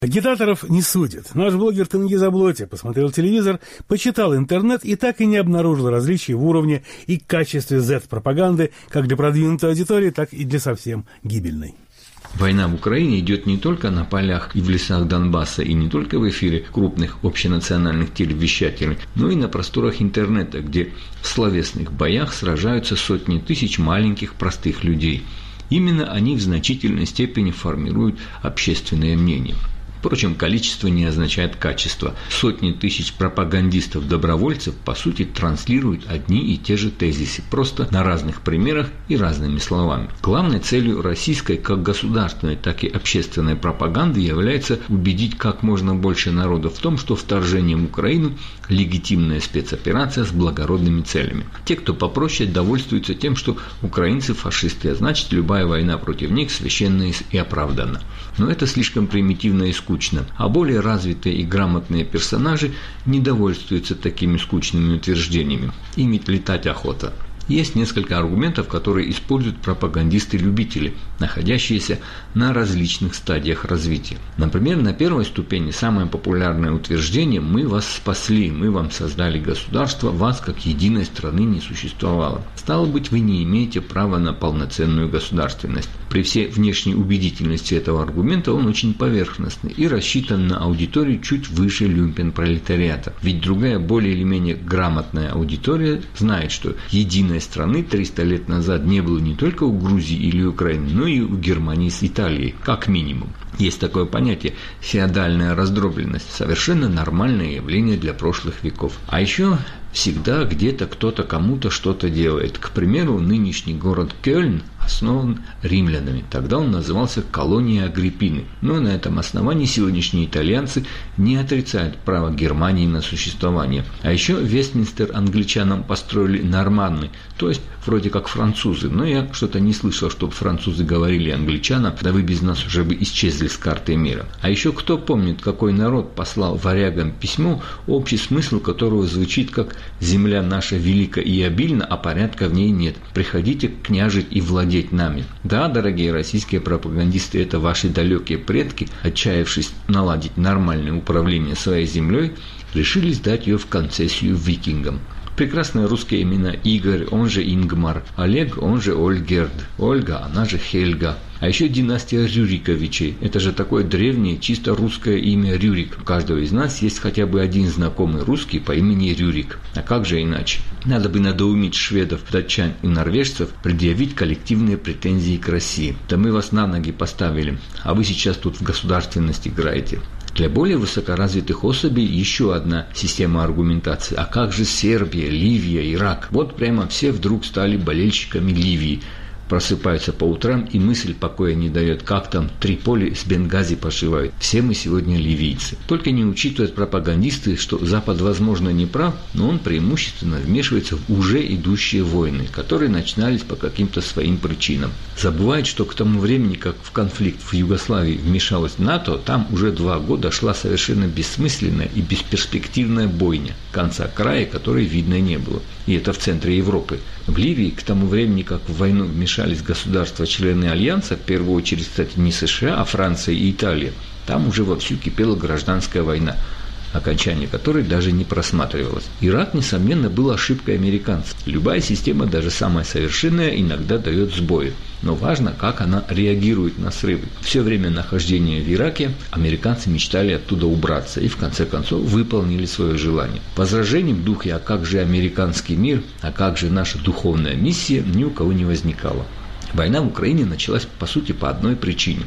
Агитаторов не судят. Наш блогер Тенгиз Аблоти посмотрел телевизор, почитал интернет и так и не обнаружил различий в уровне и качестве Z-пропаганды как для продвинутой аудитории, так и для совсем гибельной. Война в Украине идет не только на полях и в лесах Донбасса, и не только в эфире крупных общенациональных телевещателей, но и на просторах интернета, где в словесных боях сражаются сотни тысяч маленьких простых людей. Именно они в значительной степени формируют общественное мнение. Впрочем, количество не означает качество. Сотни тысяч пропагандистов-добровольцев, по сути, транслируют одни и те же тезисы, просто на разных примерах и разными словами. Главной целью российской как государственной, так и общественной пропаганды является убедить как можно больше народа в том, что вторжение в Украину – легитимная спецоперация с благородными целями. Те, кто попроще, довольствуются тем, что украинцы – фашисты, а значит, любая война против них священна и оправдана. Но это слишком примитивно и скучно. А более развитые и грамотные персонажи не довольствуются такими скучными утверждениями. Им ведь летать охота. Есть несколько аргументов, которые используют пропагандисты-любители, находящиеся на различных стадиях развития. Например, на первой ступени самое популярное утверждение «Мы вас спасли, мы вам создали государство, вас как единой страны не существовало». Стало быть, вы не имеете права на полноценную государственность. При всей внешней убедительности этого аргумента он очень поверхностный и рассчитан на аудиторию чуть выше люмпен-пролетариата. Ведь другая, более или менее грамотная аудитория знает, что единой страны 300 лет назад не было не только у Грузии или Украины, но и у Германии с Италией, как минимум. Есть такое понятие – феодальная раздробленность, совершенно нормальное явление для прошлых веков. А еще всегда где-то кто-то кому-то что-то делает. К примеру, нынешний город Кёльн основан римлянами. Тогда он назывался колонией Агриппины. Но на этом основании сегодняшние итальянцы не отрицают право Германии на существование. А еще Вестминстер англичанам построили норманны, то есть вроде как французы. Но я что-то не слышал, чтобы французы говорили англичанам, да вы без нас уже бы исчезли с карты мира. А еще кто помнит, какой народ послал варягам письмо, общий смысл которого звучит как «Земля наша велика и обильна, а порядка в ней нет. Приходите княжить и владеть нами». Да, дорогие российские пропагандисты, это ваши далекие предки, отчаявшись наладить нормальное управление своей землей, решили сдать ее в концессию викингам. Прекрасные русские имена: Игорь, он же Ингмар, Олег, он же Ольгерд, Ольга, она же Хельга. А еще династия Рюриковичей. Это же такое древнее, чисто русское имя Рюрик. У каждого из нас есть хотя бы один знакомый русский по имени Рюрик. А как же иначе? Надо бы надоумить шведов, датчан и норвежцев предъявить коллективные претензии к России. Да мы вас на ноги поставили, а вы сейчас тут в государственность играете. Для более высокоразвитых особей еще одна система аргументации. А как же Сербия, Ливия, Ирак? Вот прямо все вдруг стали болельщиками Ливии. Просыпаются по утрам, и мысль покоя не дает. Как там Триполи с Бенгази пошивают? Все мы сегодня ливийцы. Только не учитывают пропагандисты, что Запад, возможно, не прав, но он преимущественно вмешивается в уже идущие войны, которые начинались по каким-то своим причинам. Забывает, что к тому времени, как в конфликт в Югославии вмешалась НАТО, там уже 2 года шла совершенно бессмысленная и бесперспективная бойня, конца края которой видно не было. И это в центре Европы. В Ливии к тому времени, как в войну вмешались государства-члены Альянса, в первую очередь, кстати, не США, а Франция и Италия, там уже вовсю кипела гражданская война, окончание которой даже не просматривалось. Ирак, несомненно, был ошибкой американцев. Любая система, даже самая совершенная, иногда дает сбои. Но важно, как она реагирует на срывы. Все время нахождения в Ираке американцы мечтали оттуда убраться и, в конце концов, выполнили свое желание. Возражений в духе «а как же американский мир?», «а как же наша духовная миссия?» ни у кого не возникало. Война в Украине началась, по сути, по одной причине.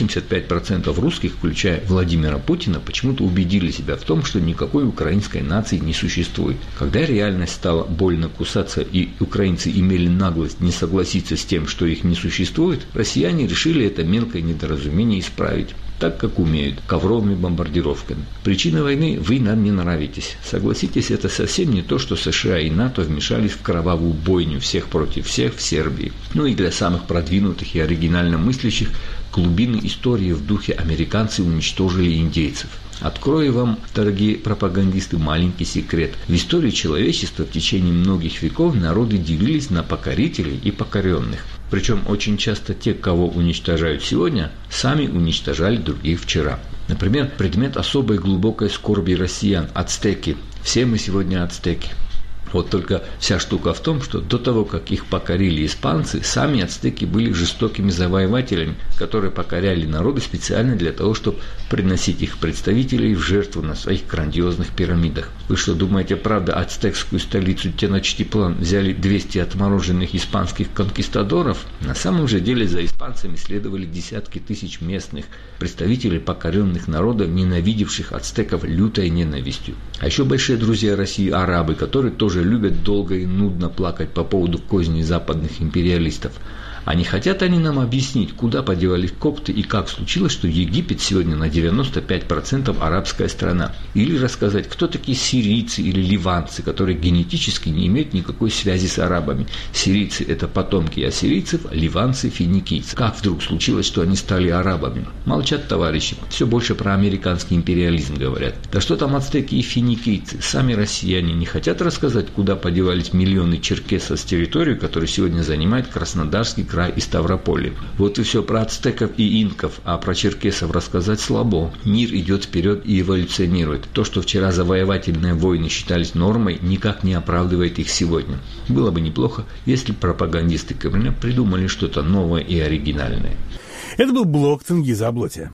85% русских, включая Владимира Путина, почему-то убедили себя в том, что никакой украинской нации не существует. Когда реальность стала больно кусаться и украинцы имели наглость не согласиться с тем, что их не существует, россияне решили это мелкое недоразумение исправить. Так, как умеют, ковровыми бомбардировками. Причина войны – вы нам не нравитесь. Согласитесь, это совсем не то, что США и НАТО вмешались в кровавую бойню всех против всех в Сербии. Ну и для самых продвинутых и оригинально мыслящих глубины истории в духе «американцы уничтожили индейцев». Открою вам, дорогие пропагандисты, маленький секрет. В истории человечества в течение многих веков народы делились на покорителей и покоренных. Причем очень часто те, кого уничтожают сегодня, сами уничтожали других вчера. Например, предмет особой глубокой скорби россиян – ацтеки. Все мы сегодня ацтеки. Вот только вся штука в том, что до того, как их покорили испанцы, сами ацтеки были жестокими завоевателями, которые покоряли народы специально для того, чтобы приносить их представителей в жертву на своих грандиозных пирамидах. Вы что, думаете, правда, ацтекскую столицу Теночтиплан взяли 200 отмороженных испанских конкистадоров? На самом же деле за испанцами следовали десятки тысяч местных представителей покоренных народов, ненавидевших ацтеков лютой ненавистью. А еще большие друзья России – арабы, которые тоже любят долго и нудно плакать по поводу козней западных империалистов. А не хотят они нам объяснить, куда подевались копты и как случилось, что Египет сегодня на 95% арабская страна? Или рассказать, кто такие сирийцы или ливанцы, которые генетически не имеют никакой связи с арабами? Сирийцы – это потомки ассирийцев, ливанцы – финикийцы. Как вдруг случилось, что они стали арабами? Молчат товарищи, все больше про американский империализм говорят. Да что там ацтеки и финикийцы? Сами россияне не хотят рассказать, куда подевались миллионы черкесов с территории, которую сегодня занимает Краснодарский край и Ставрополье. Вот и все про ацтеков и инков, а про черкесов рассказать слабо. Мир идет вперед и эволюционирует. То, что вчера завоевательные войны считались нормой, никак не оправдывает их сегодня. Было бы неплохо, если пропагандисты Кремля придумали что-то новое и оригинальное. Это был блог Тенгиза Аблотия.